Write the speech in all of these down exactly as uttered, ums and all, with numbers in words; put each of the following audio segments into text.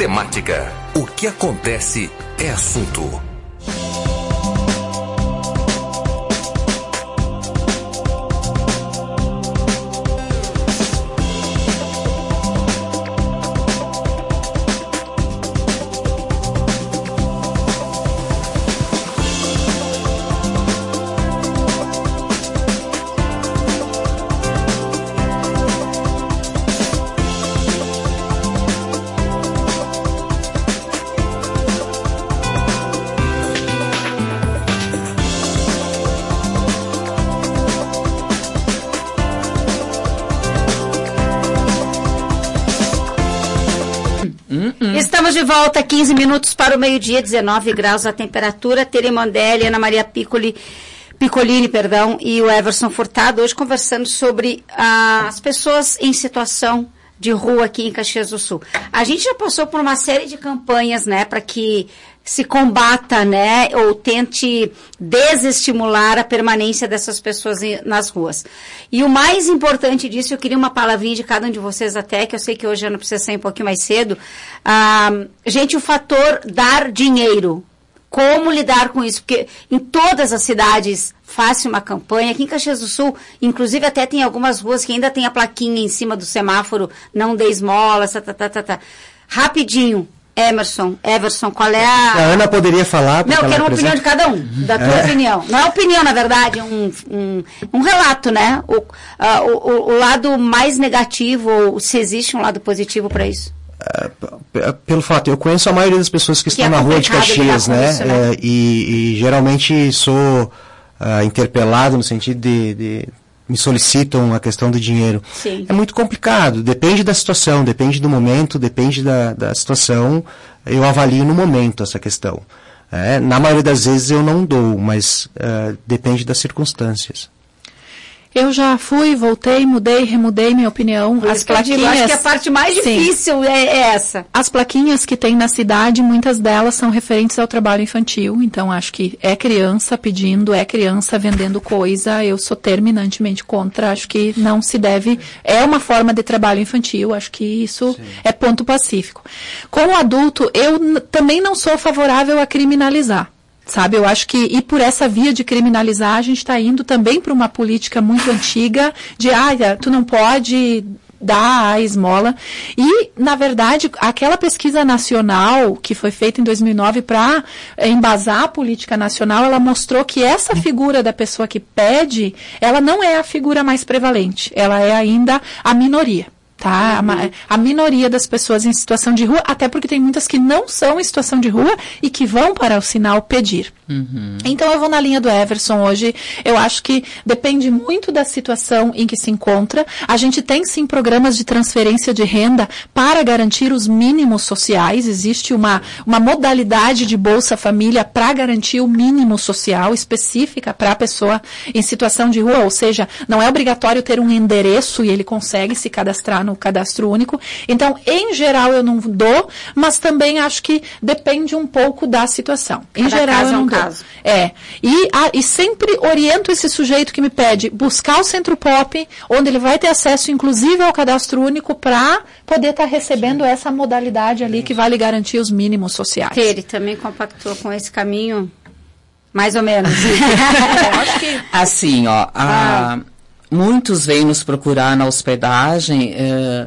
temática. O que acontece é assunto. Estamos de volta, quinze minutos para o meio-dia, dezenove graus a temperatura. Tere Mondelli, Ana Maria Piccoli, Piccolini, perdão, e o Everson Furtado, hoje conversando sobre ah, as pessoas em situação de rua aqui em Caxias do Sul. A gente já passou por uma série de campanhas, né, para que se combata, né, ou tente desestimular a permanência dessas pessoas em, nas ruas. E o mais importante disso, eu queria uma palavrinha de cada um de vocês até, que eu sei que hoje eu não preciso sair um pouquinho mais cedo. Ah, gente, o fator dar dinheiro. Como lidar com isso? Porque em todas as cidades faz-se uma campanha. Aqui em Caxias do Sul, inclusive até tem algumas ruas que ainda tem a plaquinha em cima do semáforo, não dê esmola, tá, tá, tá, tá. Rapidinho. Emerson, Everson, qual é a... A Ana poderia falar... Não, eu quero uma opinião de cada um, da tua é. opinião. Não é opinião, na verdade, é um, um, um relato, né? O, uh, o, o lado mais negativo, ou se existe um lado positivo para isso. Uh, pelo fato, eu conheço a maioria das pessoas que, que estão é na rua de Caxias, né? Isso, né? Uh, e, e geralmente sou uh, interpelado no sentido de... de me solicitam a questão do dinheiro. Sim. É muito complicado, depende da situação, depende do momento, depende da, da situação, eu avalio no momento essa questão. É, na maioria das vezes eu não dou, mas uh, depende das circunstâncias. Eu já fui, voltei, mudei, remudei minha opinião. Por as plaquinhas. Eu acho que a parte mais difícil é, é essa. As plaquinhas que tem na cidade, muitas delas são referentes ao trabalho infantil. Então, acho que é criança pedindo, é criança vendendo coisa. Eu sou terminantemente contra. Acho que não se deve. É uma forma de trabalho infantil. Acho que isso Sim. é ponto pacífico. Como adulto, eu n- também não sou favorável a criminalizar. Sabe, eu acho que, e por essa via de criminalizar, a gente está indo também para uma política muito antiga de, ah, tu não pode dar a esmola. E, na verdade, aquela pesquisa nacional que foi feita em dois mil e nove para embasar a política nacional, ela mostrou que essa figura da pessoa que pede, ela não é a figura mais prevalente, ela é ainda a minoria. Tá? Uhum. A, a minoria das pessoas em situação de rua, até porque tem muitas que não são em situação de rua e que vão para o sinal pedir. Uhum. Então eu vou na linha do Everson hoje. Eu acho que depende muito da situação em que se encontra. A gente tem sim programas de transferência de renda para garantir os mínimos sociais. Existe uma, uma modalidade de Bolsa Família para garantir o mínimo social específica para a pessoa em situação de rua. Ou seja, não é obrigatório ter um endereço e ele consegue se cadastrar no cadastro único. Então, em geral, eu não dou, mas também acho que depende um pouco da situação. Em Cada geral, caso eu não é um dou. caso. É. E, a, e sempre oriento esse sujeito que me pede buscar o Centro Pop, onde ele vai ter acesso, inclusive, ao cadastro único para poder estar tá recebendo Sim. essa modalidade ali que vai lhe garantir os mínimos sociais. Ele também compactou com esse caminho, mais ou menos. Eu acho que... Assim, ó, a... muitos vêm nos procurar na hospedagem eh,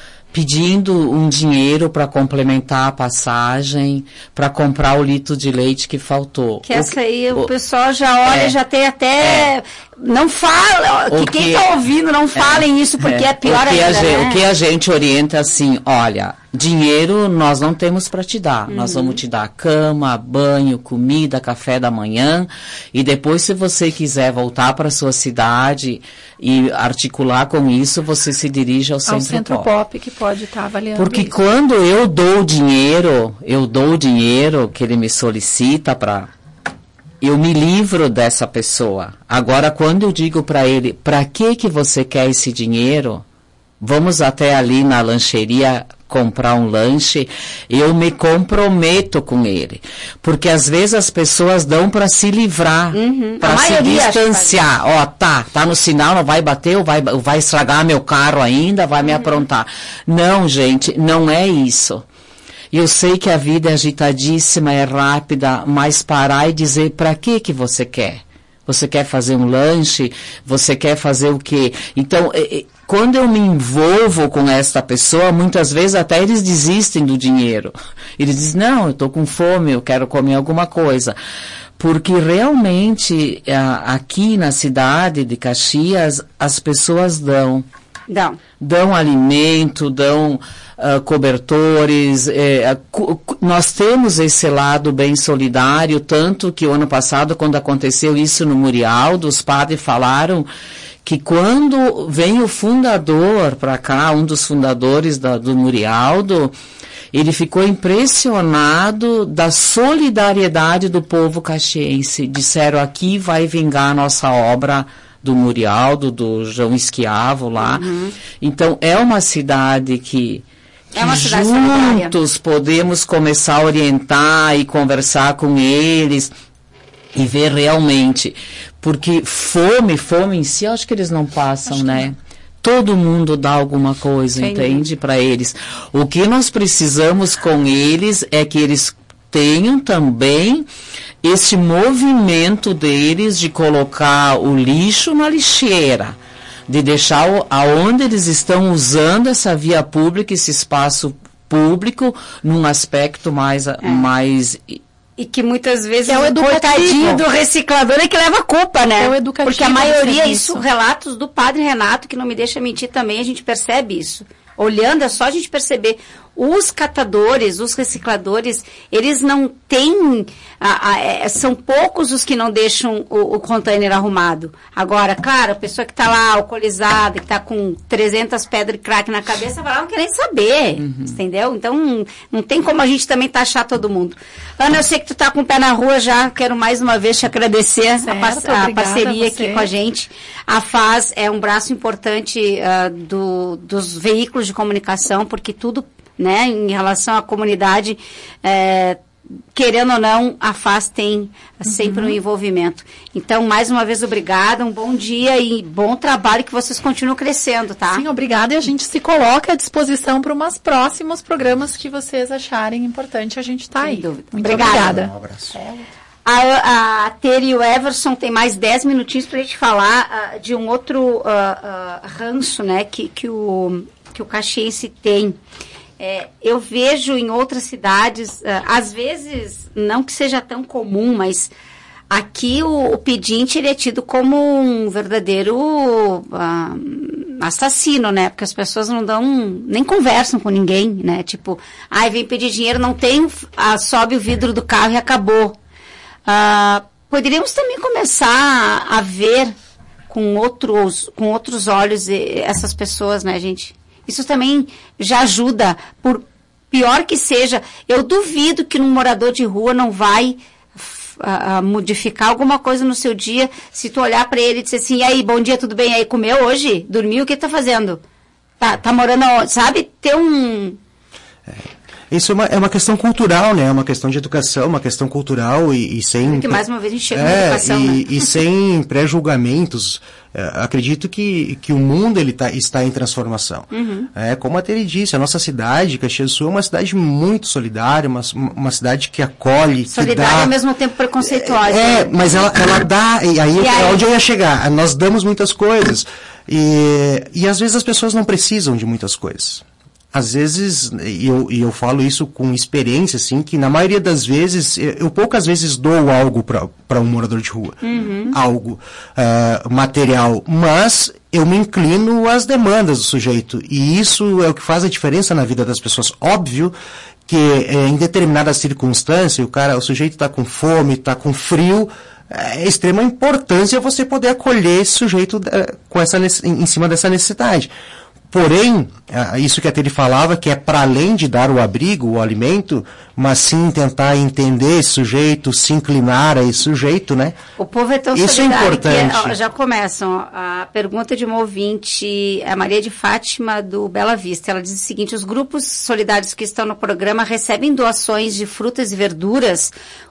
pedindo um dinheiro para complementar a passagem, para comprar o litro de leite que faltou. Que essa aí o, o pessoal já olha, é, já tem até... É, não fala, que, que quem está ouvindo não falem é, isso, porque é, é pior o que ainda, a gente, né? O que a gente orienta assim, olha, dinheiro nós não temos para te dar. Uhum. Nós vamos te dar cama, banho, comida, café da manhã. E depois, se você quiser voltar para a sua cidade e articular com isso, você se dirige ao, ao Centro, Centro Pop. Pop, que pode estar tá avaliando Porque isso. Quando eu dou dinheiro, eu dou o dinheiro que ele me solicita para... Eu me livro dessa pessoa. Agora, quando eu digo para ele, para que que você quer esse dinheiro? Vamos até ali na lancheria comprar um lanche, eu me comprometo com ele. Porque às vezes as pessoas dão para se livrar, uhum. para se distanciar. Ó, tá, tá no sinal, não vai bater, ou vai, vai estragar meu carro ainda, vai uhum. me aprontar. Não, gente, não é isso. Eu sei que a vida é agitadíssima, é rápida, mas parar e dizer para que que você quer? Você quer fazer um lanche? Você quer fazer o quê? Então, quando eu me envolvo com esta pessoa, muitas vezes até eles desistem do dinheiro. Eles dizem, não, eu estou com fome, eu quero comer alguma coisa. Porque realmente, aqui na cidade de Caxias, as pessoas dão. Dão. Dão alimento, dão uh, cobertores. Eh, cu, cu, nós temos esse lado bem solidário, tanto que o ano passado, quando aconteceu isso no Murialdo, os padres falaram que quando vem o fundador para cá, um dos fundadores da, do Murialdo, ele ficou impressionado da solidariedade do povo caxiense. Disseram, aqui vai vingar a nossa obra do Murialdo, do João Esquiavo lá. Uhum. Então, é uma cidade que, que é uma cidade juntos solidária. Podemos começar a orientar e conversar com eles e ver realmente. Porque fome, fome em si, eu acho que eles não passam, acho né? Todo mundo dá alguma coisa, Sim. entende? Para eles. O que nós precisamos com eles é que eles tenham também esse movimento deles de colocar o lixo na lixeira, de deixar o, aonde eles estão usando essa via pública, esse espaço público, num aspecto mais... É. mais E que muitas vezes que é o coitadinho do reciclador é que leva a culpa, né? É o educativo. Porque a maioria, isso, relatos do padre Renato, que não me deixa mentir também, a gente percebe isso. Olhando, é só a gente perceber. Os catadores, os recicladores, eles não têm... A, a, é, são poucos os que não deixam o, o container arrumado. Agora, claro, a pessoa que está lá alcoolizada, que está com trezentas pedras de crack na cabeça, vai lá, não quer nem saber, uhum. entendeu? Então, não tem como a gente também taxar todo mundo. Ana, eu sei que tu está com o pé na rua já, quero mais uma vez te agradecer certo, a, a parceria a aqui com a gente. A F A S é um braço importante uh, do, dos veículos de comunicação, porque tudo... né, em relação à comunidade, é, querendo ou não, a F A S tem sempre uhum. um envolvimento. Então, mais uma vez, obrigada, um bom dia e bom trabalho, que vocês continuem crescendo, tá? Sim, obrigada, e a gente se coloca à disposição para umas próximos programas que vocês acharem importante, a gente está aí. Dúvida. Muito obrigada. obrigada. Um abraço. A, a Tere e o Everson tem mais dez minutinhos para a gente falar uh, de um outro uh, uh, ranço, né, que, que, o, que o caxiense tem. É, eu vejo em outras cidades, uh, às vezes, não que seja tão comum, mas aqui o, o pedinte ele é tido como um verdadeiro uh, assassino, né? Porque as pessoas não dão, nem conversam com ninguém, né? Tipo, ai, vem pedir dinheiro, não tem, uh, sobe o vidro do carro e acabou. Uh, poderíamos também começar a ver com outros, com outros olhos essas pessoas, né, gente? Isso também já ajuda, por pior que seja. Eu duvido que um morador de rua não vai uh, uh, modificar alguma coisa no seu dia, se tu olhar para ele e dizer assim, e aí, bom dia, tudo bem? E aí, comeu hoje? Dormiu? O que tá fazendo? Tá, tá morando aonde? Sabe? Ter um... É. Isso é uma, é uma questão cultural, né? É uma questão de educação, uma questão cultural e, e sem... Porque mais uma vez a gente chega é, na educação, e, né? E sem pré-julgamentos. É, acredito que, que o mundo ele tá, está em transformação. Uhum. É, como a Tere disse, a nossa cidade, Caxias do Sul, é uma cidade muito solidária, uma, uma cidade que acolhe, solidária que dá... ao mesmo tempo preconceituosa. É, mas ela, ela dá... E aí, e aí é onde eu ia chegar. Nós damos muitas coisas. E, e às vezes as pessoas não precisam de muitas coisas. Às vezes, e eu, e eu falo isso com experiência, assim, que na maioria das vezes, eu, eu poucas vezes dou algo para um morador de rua. Uhum. Algo uh, material. Mas eu me inclino às demandas do sujeito. E isso é o que faz a diferença na vida das pessoas. Óbvio que é, em determinada circunstância, o cara, o sujeito está com fome, está com frio, é extrema importância você poder acolher esse sujeito uh, com essa, em cima dessa necessidade. Porém, isso que a Tere falava, que é para além de dar o abrigo, o alimento, mas sim tentar entender esse sujeito, se inclinar a esse sujeito, né? O povo é tão isso solidário é importante. Que, ó, já começam. A pergunta de uma ouvinte, a Maria de Fátima, do Bela Vista. Ela diz o seguinte, os grupos solidários que estão no programa recebem doações de frutas e verduras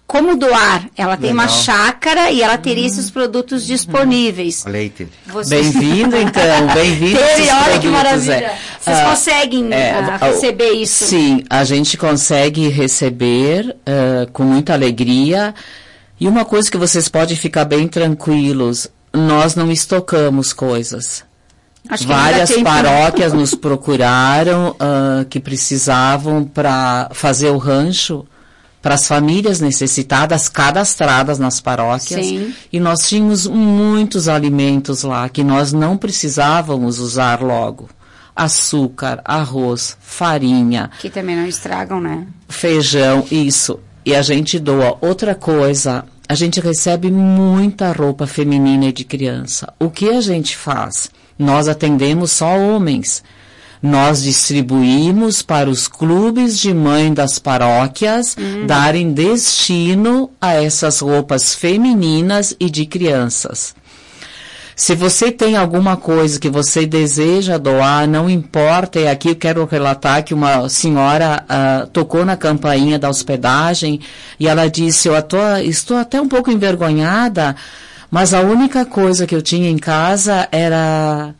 como doar. Ela tem Legal. uma chácara e ela teria esses produtos disponíveis. Olha aí, Tere. Vocês... Bem-vindo, então, bem-vindo. Tere, olha que maravilha. É. Vocês Ah, conseguem é, ah, ah, receber isso? Sim, a gente consegue receber uh, com muita alegria. E uma coisa que vocês podem ficar bem tranquilos, nós não estocamos coisas. Acho que Várias ainda tem paróquias nos procuraram uh, que precisavam para fazer o rancho para as famílias necessitadas cadastradas nas paróquias. Sim. E nós tínhamos muitos alimentos lá que nós não precisávamos usar logo. Açúcar, arroz, farinha. Que também não estragam, né? Feijão, isso. E a gente doa. Outra coisa, a gente recebe muita roupa feminina e de criança. O que a gente faz? Nós atendemos só homens. Nós distribuímos para os clubes de mãe das paróquias hum. darem destino a essas roupas femininas e de crianças. Se você tem alguma coisa que você deseja doar, não importa, e aqui eu quero relatar que uma senhora uh, tocou na campainha da hospedagem e ela disse, eu tô, estou até um pouco envergonhada, mas a única coisa que eu tinha em casa era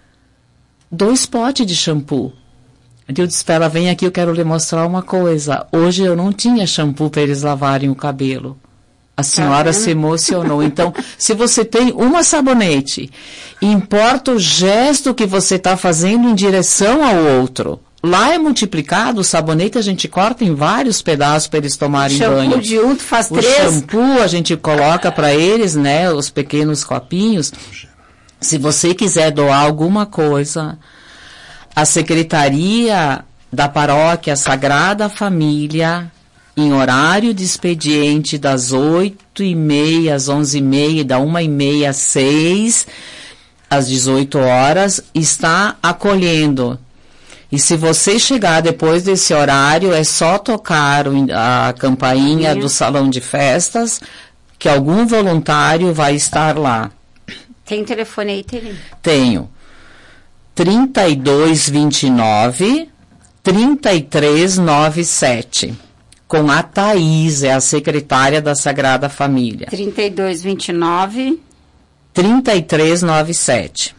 dois potes de shampoo. Eu disse para ela, vem aqui, eu quero lhe mostrar uma coisa. Hoje eu não tinha shampoo para eles lavarem o cabelo. A senhora se emocionou. Então, se você tem uma sabonete, importa o gesto que você está fazendo em direção ao outro. Lá é multiplicado, o sabonete a gente corta em vários pedaços para eles tomarem shampoo banho. O de um, tu faz o três. O shampoo a gente coloca para eles, né, os pequenos copinhos. Se você quiser doar alguma coisa, a Secretaria da Paróquia Sagrada Família, em horário de expediente das oito e meia às onze e meia, da uma e meia às seis, às dezoito horas, está acolhendo. E se você chegar depois desse horário, é só tocar a campainha do salão de festas, que algum voluntário vai estar lá. Tem telefone aí, Tere? Tenho. trinta e dois, vinte e nove, trinta e três, noventa e sete. Com a Thaís, é a secretária da Sagrada Família. trinta e dois, vinte e nove. trinta e três, noventa e sete.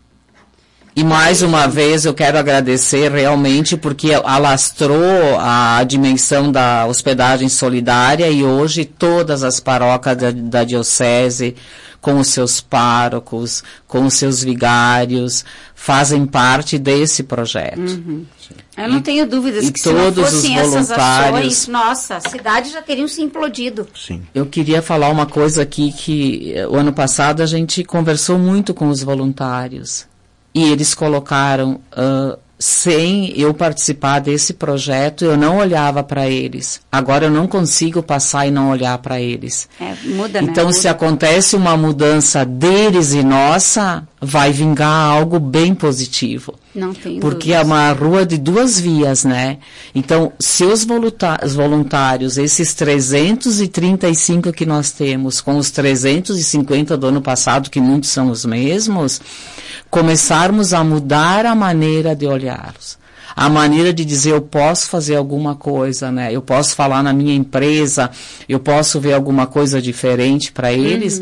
E mais uma vez eu quero agradecer realmente porque alastrou a dimensão da hospedagem solidária e hoje todas as paróquias da, da diocese, com os seus párocos, com os seus vigários, fazem parte desse projeto. Uhum. Eu não e, tenho dúvidas e que se não todos fossem os essas ações, nossa, a cidade já teria se implodido. Sim. Eu queria falar uma coisa aqui que o ano passado a gente conversou muito com os voluntários e eles colocaram, uh, sem eu participar desse projeto, eu não olhava para eles. Agora eu não consigo passar e não olhar para eles. É, muda, né? Então, Muda. se acontece uma mudança deles e nossa, vai vingar algo bem positivo. Não tem Porque dúvidas. é uma rua de duas vias, né? Então, se os voluntários, esses trezentos e trinta e cinco que nós temos, com os trezentos e cinquenta do ano passado, que muitos são os mesmos, começarmos a mudar a maneira de olharmos. A maneira de dizer, eu posso fazer alguma coisa, né? Eu posso falar na minha empresa, eu posso ver alguma coisa diferente para eles. Uhum.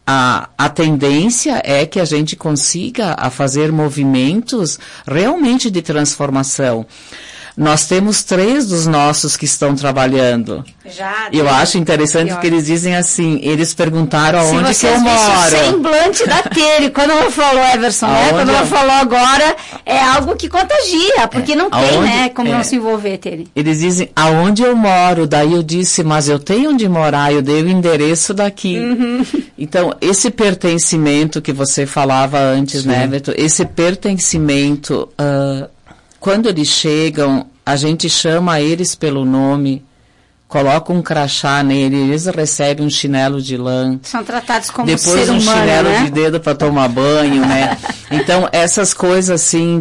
A, a tendência é que a gente consiga a fazer movimentos realmente de transformação. Nós temos três dos nossos que estão trabalhando. Já. Eu acho interessante que eles dizem assim, eles perguntaram aonde que eu moro. O semblante da Tere, quando ela falou, Everson, né? Quando ela falou agora, é algo que contagia, porque é, não tem, aonde, né, como é, não se envolver, Tere. Eles dizem, aonde eu moro, daí eu disse, mas eu tenho onde morar, eu dei o endereço daqui. Uhum. Então, esse pertencimento que você falava antes, Sim. né, Beto? Esse pertencimento... Uh, quando eles chegam, a gente chama eles pelo nome, coloca um crachá nele, eles recebem um chinelo de lã. São tratados como depois ser um humano, chinelo né? de dedo para tomar banho, né? Então, essas coisas assim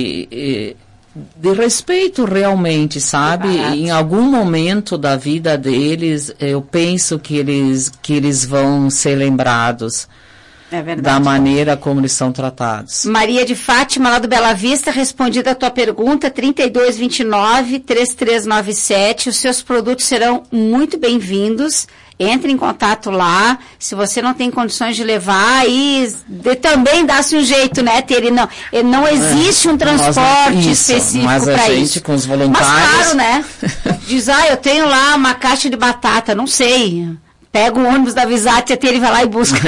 de, de respeito realmente, sabe? Em algum momento da vida deles, eu penso que eles, que eles vão ser lembrados. é verdade, da maneira como eles são tratados. Maria de Fátima, lá do Bela Vista, respondida a tua pergunta, trinta e dois, vinte e nove, trinta e três noventa e sete. Os seus produtos serão muito bem-vindos. Entre em contato lá. Se você não tem condições de levar, aí de, também dá-se um jeito, né, Tere? Não, não existe um transporte isso, específico para isso. Gente, com os voluntários... Mas claro, né? Diz, ah, eu tenho lá uma caixa de batata, não sei... Pega o ônibus da Visat, a Tere vai lá e busca.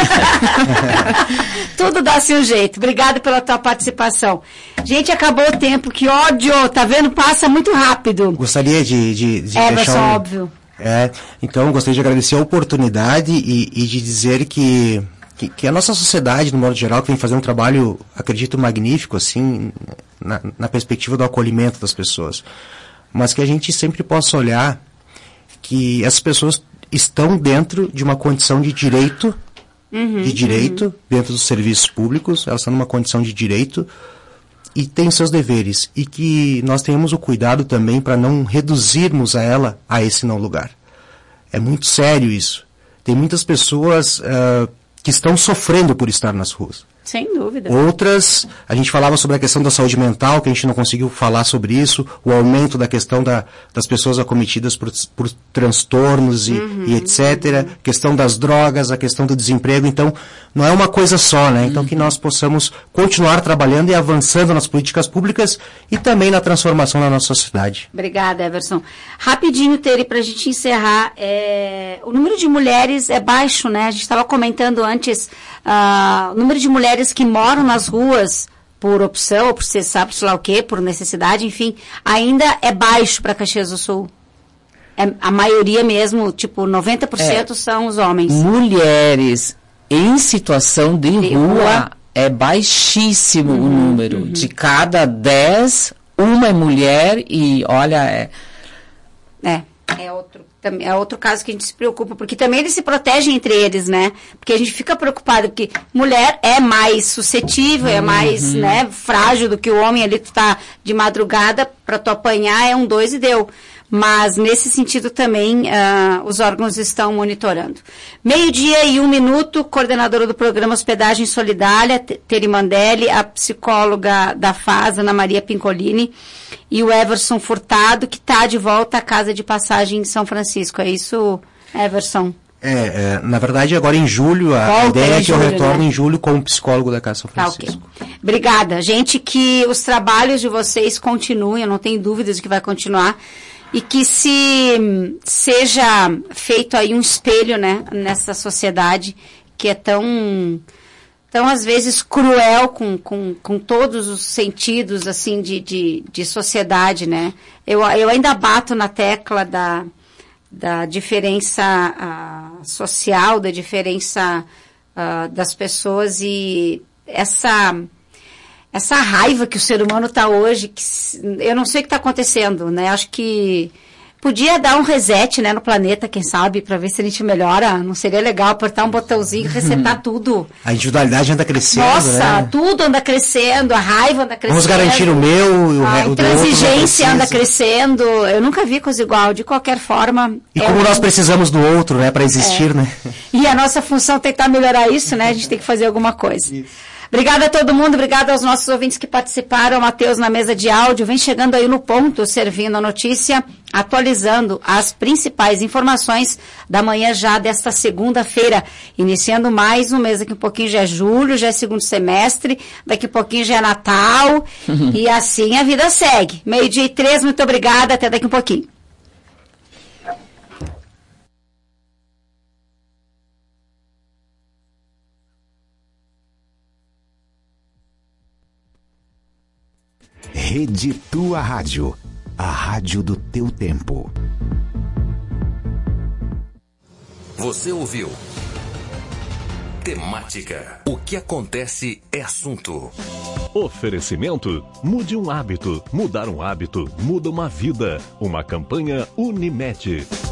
Tudo dá-se um jeito. Obrigada pela tua participação. Gente, acabou o tempo. Que ódio! Tá vendo? Passa muito rápido. Gostaria de, de, de é, deixar um... óbvio. É, então, gostaria de agradecer a oportunidade e, e de dizer que, que, que a nossa sociedade, no modo geral, que vem fazendo um trabalho, acredito, magnífico, assim, na, na perspectiva do acolhimento das pessoas. Mas que a gente sempre possa olhar que essas pessoas estão dentro de uma condição de direito, uhum, de direito, uhum. dentro dos serviços públicos, elas estão numa condição de direito e têm seus deveres. E que nós tenhamos o cuidado também para não reduzirmos a ela a esse não lugar. É muito sério isso. Tem muitas pessoas uh, que estão sofrendo por estar nas ruas. Sem dúvida. Outras, a gente falava sobre a questão da saúde mental, que a gente não conseguiu falar sobre isso, o aumento da questão da, das pessoas acometidas por, por transtornos e, uhum, e etcétera. Uhum. Questão das drogas, a questão do desemprego. Então, não é uma coisa só, né? Então, uhum. que nós possamos continuar trabalhando e avançando nas políticas públicas e também na transformação da nossa sociedade. Obrigada, Everson. Rapidinho, Tere, para a gente encerrar, é... o número de mulheres é baixo, né? A gente estava comentando antes, uh, o número de mulheres que moram nas ruas por opção, ou por ser sabe, sei lá o quê, por necessidade, enfim, ainda é baixo para Caxias do Sul. É, a maioria mesmo, tipo, noventa por cento é, são os homens. Mulheres em situação de, de rua, rua é baixíssimo uhum, o número. Uhum. De cada dez, uma é mulher e, olha, é... É, é outro. É outro caso que a gente se preocupa, porque também eles se protegem entre eles, né? Porque a gente fica preocupado, porque mulher é mais suscetível, uhum. é mais, né, frágil do que o homem ali, que tá de madrugada, para tu apanhar é um dois e deu. Mas, nesse sentido também, uh, os órgãos estão monitorando. Meio-dia e um minuto, coordenadora do programa Hospedagem Solidária, Tere Mandelli, a psicóloga da F A S, Ana Maria Pincolini, e o Everson Furtado, que está de volta à Casa de Passagem em São Francisco. É isso, Everson? É, é na verdade, agora em julho, a Volta ideia é que julho, eu retorno, né? Em julho como psicólogo da Casa São Francisco. Tá, okay. Obrigada. Gente, que os trabalhos de vocês continuem, eu não tenho dúvidas de que vai continuar, e que se seja feito aí um espelho, né, nessa sociedade que é tão, tão às vezes cruel com, com, com todos os sentidos, assim, de, de, de sociedade, né. Eu, eu ainda bato na tecla da, da diferença uh, social, da diferença uh, das pessoas e essa... essa raiva que o ser humano está hoje, que eu não sei o que está acontecendo, né? Acho que podia dar um reset, né, no planeta, quem sabe, para ver se a gente melhora. Não seria legal apertar um botãozinho e resetar tudo. A individualidade anda crescendo, Nossa, né? tudo anda crescendo, a raiva anda crescendo. Vamos garantir o meu e o, a o intransigência anda crescendo. Eu nunca vi coisa igual. De qualquer forma... E é como um... nós precisamos do outro, né, para existir, é. né? E a nossa função é tentar melhorar isso, né? A gente tem que fazer alguma coisa. Isso. Obrigada a todo mundo, obrigada aos nossos ouvintes que participaram, Matheus na mesa de áudio, vem chegando aí no ponto, servindo a notícia, atualizando as principais informações da manhã já desta segunda-feira, iniciando mais um mês, daqui a pouquinho já é julho, já é segundo semestre, daqui a pouquinho já é Natal, e assim a vida segue. Meio-dia e três, muito obrigada, até daqui a pouquinho. Rede Tua Rádio, a rádio do teu tempo. Você ouviu? Temática. O que acontece é assunto. Oferecimento: mude um hábito. Mudar um hábito muda uma vida. Uma campanha Unimed.